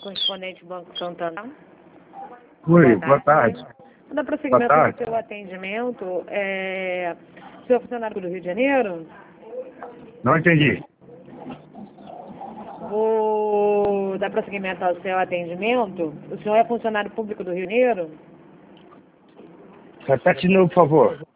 correspondente Banco Santander. Oi, boa tarde. Vou dar prosseguimento ao seu atendimento. O senhor é funcionário do Rio de Janeiro? Não entendi. Vou dar prosseguimento ao seu atendimento. O senhor é funcionário público do Rio de Janeiro? Repete de novo, por favor.